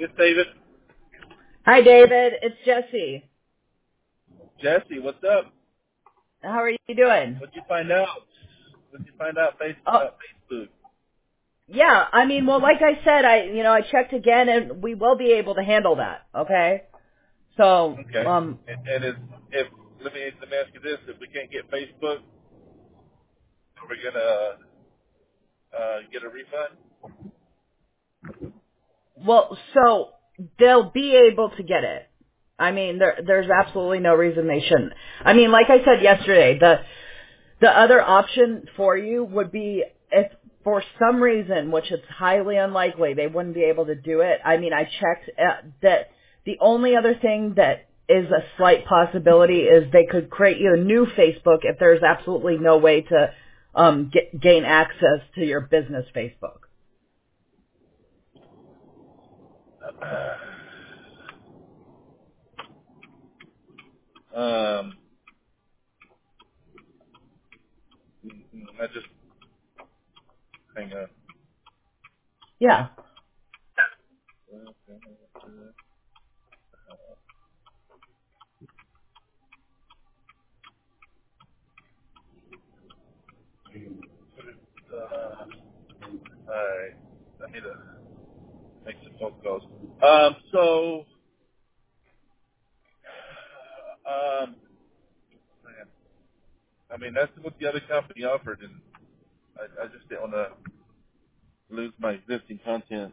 Yes, David. Hi, David. It's Jesse. Jesse, what's up? How are you doing? What'd you find out? What'd you find out Oh, about Facebook? yeah. I mean, well, like I said, I checked again, and we will be able to handle that. Okay. So, Okay. And if let me ask you this: if we can't get Facebook, are we gonna get a refund? well, so they'll be able to get it. I mean, there's absolutely no reason they shouldn't. I mean, like I said yesterday, the other option for you would be if for some reason, which it's highly unlikely, they wouldn't be able to do it. I mean, I checked that the only other thing that is a slight possibility is they could create you a new Facebook if there's absolutely no way to gain access to your business Facebook. I just hang on. Yeah. All right. I need to make some phone calls. So, man, I mean, that's what the other company offered, and I just didn't want to lose my existing content.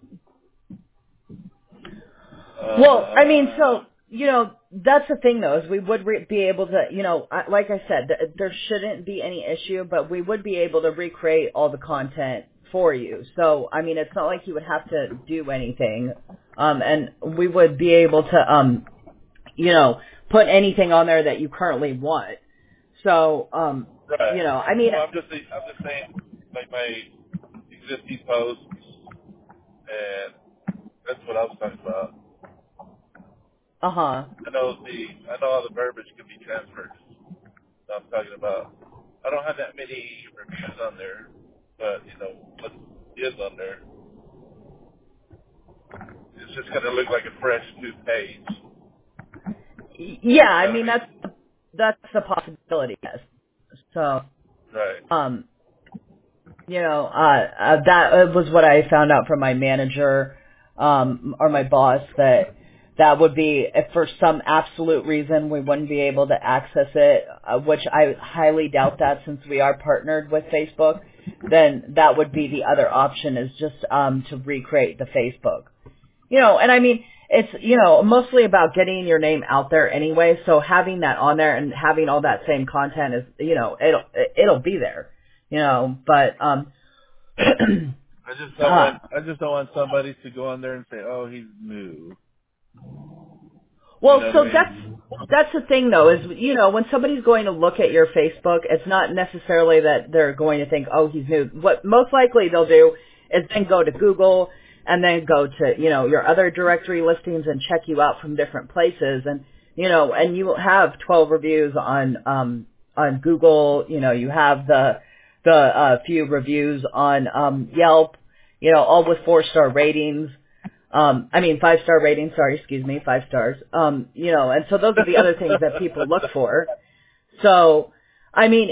Well, I mean, so, that's the thing though, is we would be able to, like I said, there shouldn't be any issue, but we would be able to recreate all the content for you. So, I mean, it's not like you would have to do anything. And we would be able to, put anything on there that you currently want. So, Right. I mean, No, I'm just saying, like my existing posts, and that's what I was talking about. uh-huh. I know all the verbiage can be transferred. So I'm talking about. I don't have that many reviews on there, but what is on there, it's just gonna look like a fresh new page. Yeah, You I know what I mean, mean? that's the possibility, yes. So, Right. um, that was what I found out from my manager, or my boss, that would be, if for some absolute reason we wouldn't be able to access it, which I highly doubt that since we are partnered with Facebook, then that would be the other option is just, to recreate the Facebook. And I mean, it's, mostly about getting your name out there anyway, so having that on there and having all that same content is, it'll be there, but, I just don't want somebody to go on there and say, "Oh, he's new." You well, know what I so mean? that's the thing though, is, when somebody's going to look at your Facebook, it's not necessarily that they're going to think, oh, he's new. What most likely they'll do is then go to Google and then go to, your other directory listings and check you out from different places. And, and you have 12 reviews on Google, you have the few reviews on, Yelp, all with 4-star ratings. 5-star rating, sorry, excuse me, 5 stars. And so those are the other things that people look for. So, I mean,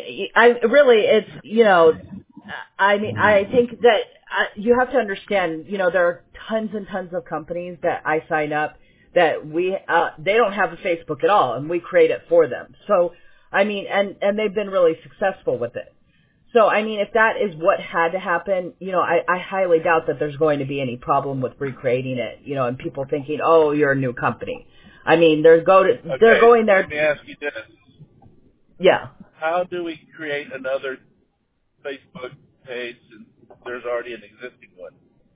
I think that you have to understand, there are tons and tons of companies that I sign up that they don't have a Facebook at all, and we create it for them. So, I mean, and they've been really successful with it. So, I mean, if that is what had to happen, I highly doubt that there's going to be any problem with recreating it, and people thinking, oh, you're a new company. I mean, they're going there. Let me ask you this: Yeah. how do we create another Facebook page since there's already an existing one?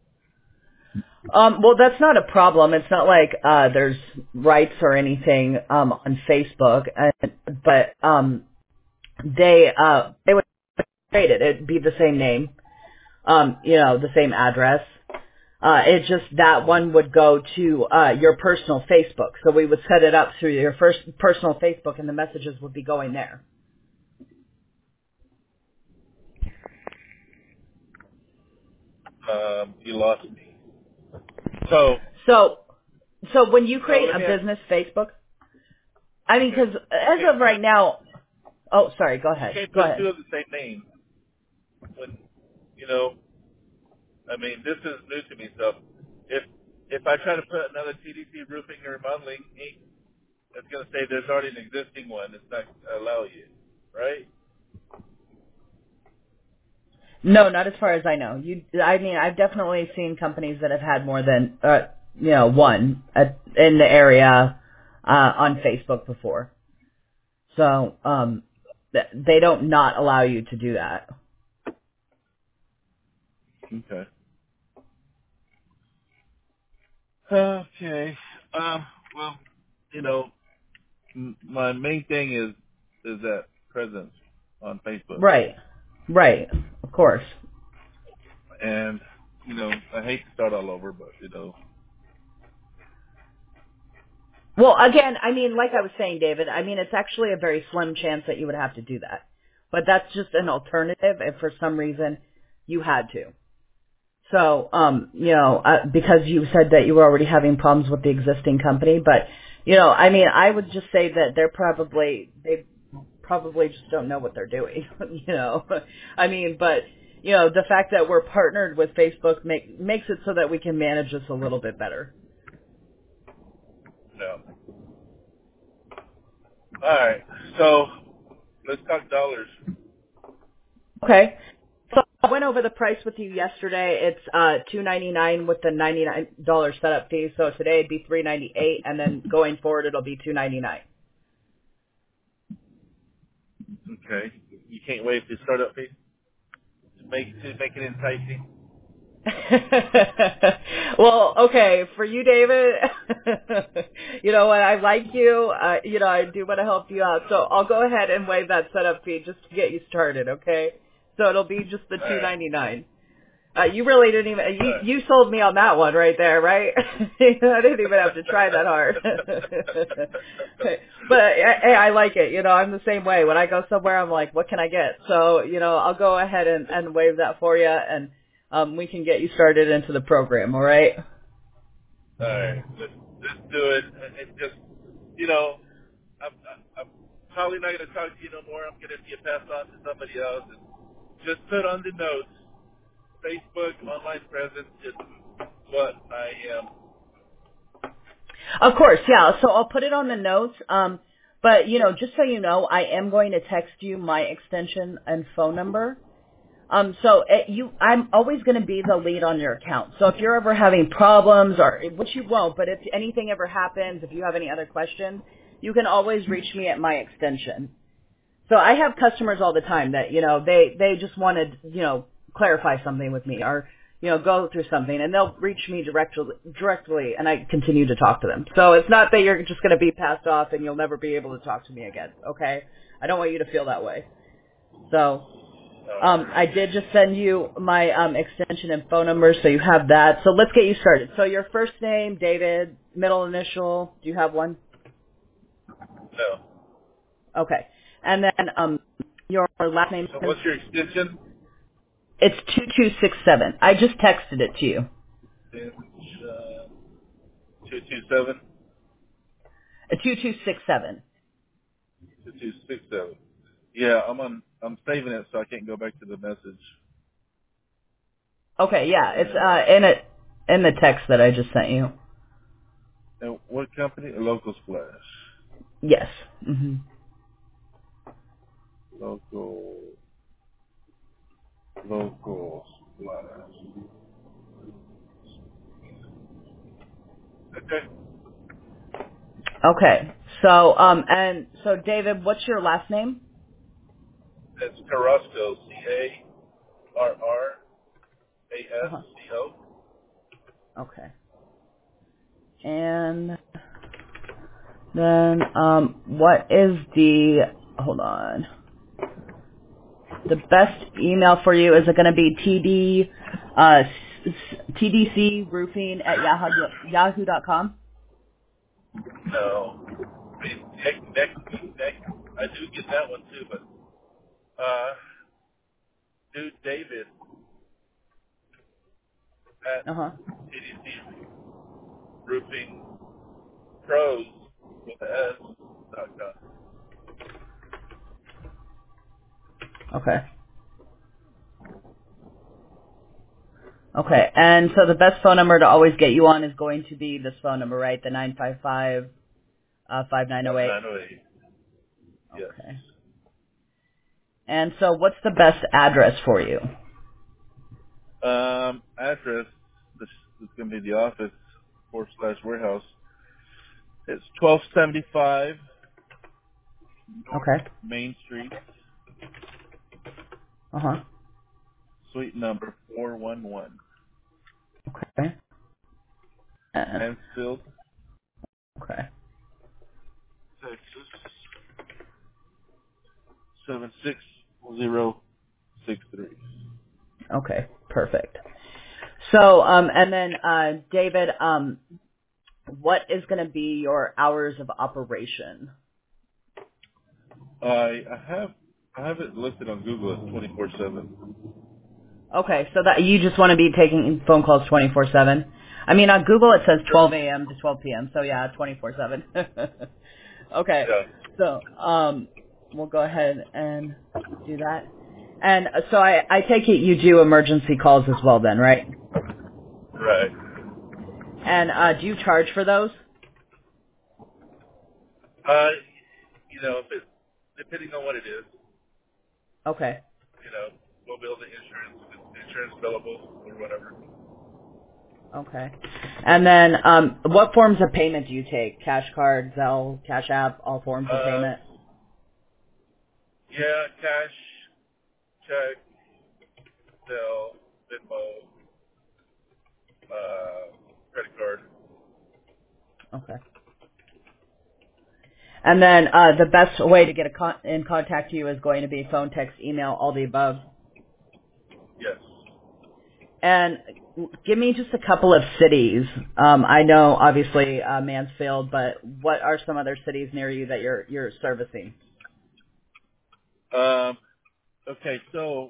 Well, that's not a problem. It's not like, there's rights or anything, on Facebook, but, they would create it. It'd be the same name, the same address. It's just that one would go to your personal Facebook. So we would set it up through your first personal Facebook, and the messages would be going there. You lost me. So So So when you So create let a me ask. business Facebook, I mean, Okay. because as of right now, oh, sorry, go You ahead. can't Go put ahead. two of the same name when you know. I mean, this is new to me. So if I try to put another TDC Roofing or Remodeling Inc., it's going to say there's already an existing one. It's not going to allow you, right? No, not as far as I know. I mean, I've definitely seen companies that have had more than, one in the area on Facebook before. So, they don't not allow you to do that. Okay. Okay. Well, you know, my main thing is that presence on Facebook, Right. Right. Of course. and you know, I hate to start all over, but you know, Well, again, I mean, like I was saying, David, I mean, it's actually a very slim chance that you would have to do that. But that's just an alternative if for some reason you had to. So, because you said that you were already having problems with the existing company, but, I mean, I would just say that they probably just don't know what they're doing, I mean, but, the fact that we're partnered with Facebook makes it so that we can manage this a little bit better. no. All right. So let's talk dollars. Okay. So I went over the price with you yesterday. It's $299 with the $99 setup fee. So today it'd be $398, and then going forward it'll be $299. Okay. You can't waive the startup fee to make it enticing. Well, okay, for you, David, you know what, I like you, I do want to help you out, so I'll go ahead and waive that setup fee just to get you started, okay? So it'll be just the All right. $299. You really didn't even, All right. you sold me on that one right there, right? I didn't even have to try that hard. But hey, I like it. I'm the same way. When I go somewhere, I'm like, what can I get? So, I'll go ahead and waive that for you, and we can get you started into the program, all right? All right. Let's do it. And just, you know, I'm probably not going to talk to you no more. I'm going to get passed on to somebody else. And just put on the notes, Facebook online presence is what I am. Of course, yeah. So I'll put it on the notes. But, just so you know, I am going to text you my extension and phone number. I'm always going to be the lead on your account. So if you're ever having problems, or which you won't, but if anything ever happens, if you have any other questions, you can always reach me at my extension. So I have customers all the time that, they just want to, clarify something with me or, go through something, and they'll reach me directly, and I continue to talk to them. So it's not that you're just going to be passed off and you'll never be able to talk to me again. Okay. I don't want you to feel that way. So, I did just send you my extension and phone number, so you have that. So let's get you started. So your first name, David, middle initial, do you have one? No. Okay. And then your last name So is? what's your extension? It's 2267. I just texted it to you. It's 227. 2267. 2267. Yeah, I'm saving it so I can't go back to the message. Okay, yeah, it's And in the text that I just sent you. what company? Local Splash. Yes. Hmm. Local Local Splash. Okay. Okay. So David, what's your last name? It's Carrasco. Carrasco. Uh-huh. Asco. Okay. And then what is hold on. The best email for you, is it going to be tdcroofing at yahoo.com? No. I mean, next, I do get that one too, but dude, David at Uh-huh. TDC Roofing. Pros with the S.com. Okay. Okay. And so the best phone number to always get you on is going to be this phone number, right? The 955 5908. 908. Yes. Okay. And so what's the best address for you? Address. This is going to be the office / warehouse. It's 1275 North Okay. Main Street, Uh-huh. suite number 411, Okay. Mansfield, Okay. Texas 76063. Okay. Perfect. So, and then, David, what is going to be your hours of operation? I have it listed on Google as 24/7. Okay, so that you just want to be taking phone calls 24/7. I mean, on Google it says 12 a.m. to 12 p.m. So yeah, 24/7. Okay, Yeah. so we'll go ahead and do that. And so I take it you do emergency calls as well, then, right? Right. And do you charge for those? Uh, if it, depending on what it is, Okay. we'll bill the insurance, if it's insurance billable or whatever. Okay. And then what forms of payment do you take? Cash card, Zelle, Cash App, all forms of Uh, payment? yeah, cash, check, Zelle, Venmo, credit card. Okay. And then the best way to get in contact with you is going to be phone, text, email, all the above. Yes. And give me just a couple of cities. I know obviously Mansfield, but what are some other cities near you that you're servicing? Okay, so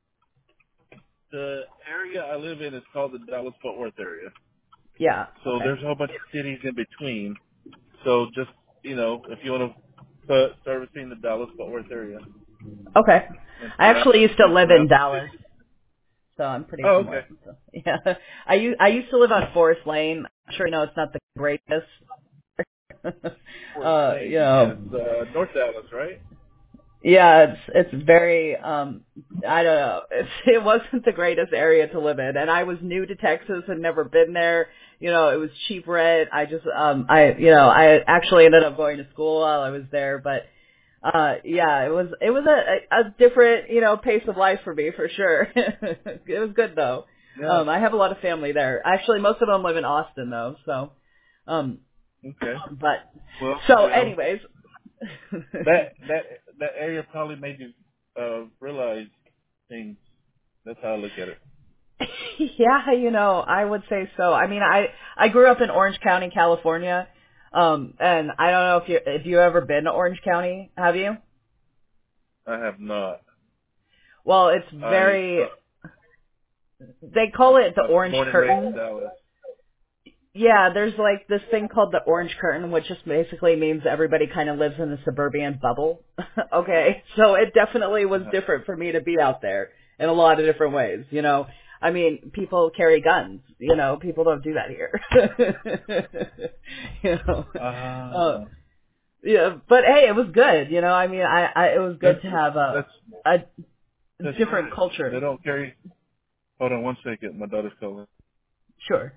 the area I live in is called the Dallas-Fort Worth area. Yeah. So Okay. there's a whole bunch of cities in between. So just, if you want to put servicing the Dallas-Fort Worth area Okay. and I actually used to and live in surrounding Dallas, cities. so I'm pretty Oh, okay. familiar. So, yeah. I used to live on Forest Lane. I'm sure you know it's not the greatest. Forest You Lane, yes. know, North Dallas, right? yeah, it's very I don't know. It wasn't the greatest area to live in, and I was new to Texas and never been there. It was cheap rent. I just I actually ended up going to school while I was there, but yeah, it was a different, pace of life for me for sure. It was good though. Yeah. I have a lot of family there. Actually, most of them live in Austin though, so Okay. but Well, so anyways. that area probably made you realize things. That's how I look at it. Yeah, I would say so. I mean, I grew up in Orange County, California, and I don't know if you ever been to Orange County. Have you? I have not. Well, it's I very. They call it the Orange born and raised in Curtain. Dallas. Yeah, there's like this thing called the Orange Curtain, which just basically means everybody kind of lives in a suburban bubble. Okay, so it definitely was Uh-huh. different for me to be out there in a lot of different ways. I mean, people carry guns. People don't do that here. you know, uh, Uh, yeah, but hey, it was good. I mean, it was that's good to have that's a that's different good. They culture. don't carry. Hold on one second. My daughter's calling. Sure.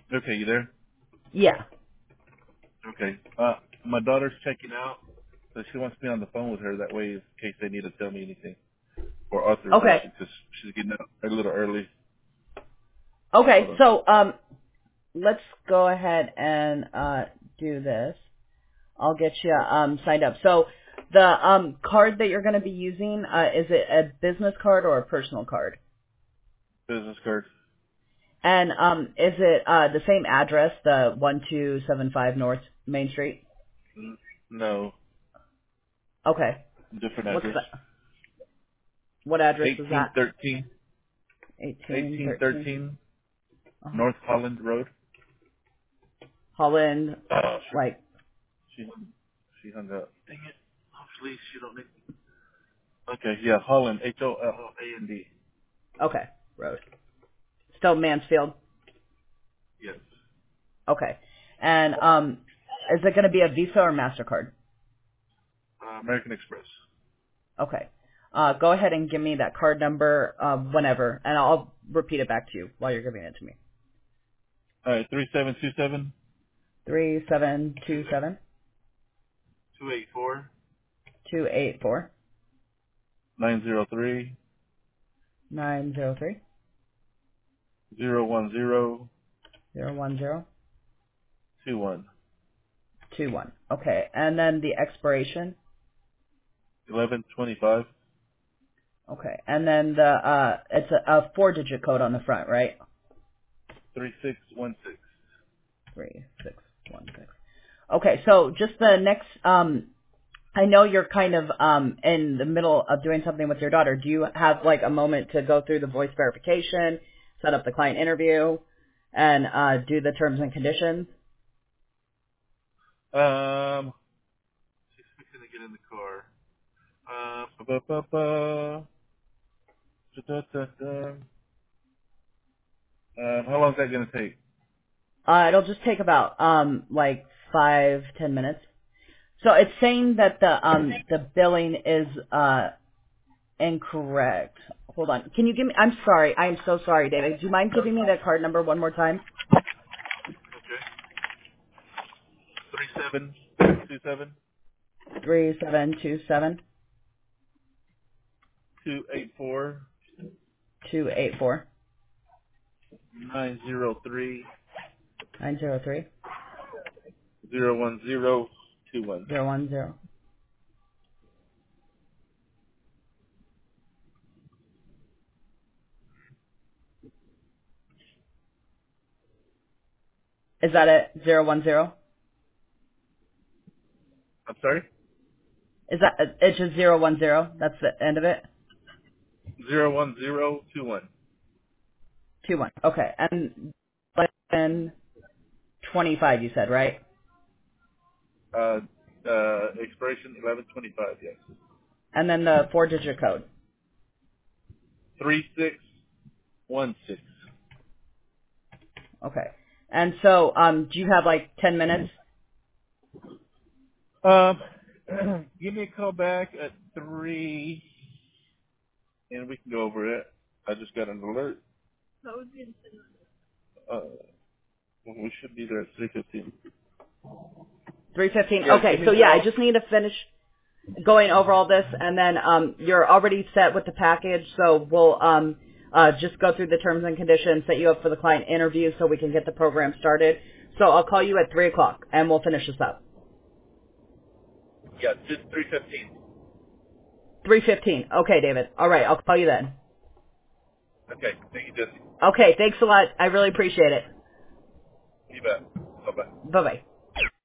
Okay, you there? Yeah. Okay. My daughter's checking out, so she wants me on the phone with her. That way, in case they need to tell me anything or Okay. authorization, because she's getting out a little early. Okay. Hold on. So let's go ahead and do this. I'll get you signed up. So the card that you're going to be using, is it a business card or a personal card? Business card. And is it the same address, the 1275 North Main Street? No, Okay. different What's address. that? What address is that? 1813, 1813. 1813 Uh-huh. North Holland Road. Holland, Oh, shoot. like, She hung up. Dang it. Hopefully she don't need. Okay, yeah, Holland, Holland. okay, road. Still Mansfield. Yes. Okay. And is it going to be a Visa or MasterCard? American Express. Okay. Go ahead and give me that card number whenever, and I'll repeat it back to you while you're giving it to me. All right, 3727 3727 284 284 903 903 010 010 21 21. Okay. And then the expiration. 1125 Okay. And then the it's a four-digit code on the front, right? 3616. 3616. Okay. So just the next I know you're kind of in the middle of doing something with your daughter. Do you have like a moment to go through the voice verification, set up the client interview, and do the terms and conditions? She's fixing to get in the car. Ba, ba, ba. Da, da, da, da. How long is that going to take? It'll just take about like 5-10 minutes. So it's saying that the billing is incorrect. Hold on. Can you give me? I'm sorry. I am so sorry, David. Do you mind giving me that card number one more time? Okay. 3727 3727 284 284 903 903 01021. 010. Is that it? 010? I'm sorry? Is that it's just 010? That's the end of it. 01021. 21. Okay. And then 25, you said, right? Expiration 1125, yes. And then the four-digit code. 3616. Okay. And so, do you have like 10 minutes? Give me a call back at 3 and we can go over it. I just got an alert. Uh, we should be there at 3:15. 3:15. Yeah, give Okay. me So a yeah, I call. just need to finish going over all this, and then you're already set with the package. So we'll just go through the terms and conditions, set you up for the client interview, so we can get the program started. So I'll call you at 3 o'clock, and we'll finish this up. Yeah, just 3:15. 3:15. Okay, David. All right. I'll call you then. Okay, thank you, Jesse. Okay. Thanks a lot. I really appreciate it. You bet. Bye-bye. Bye bye.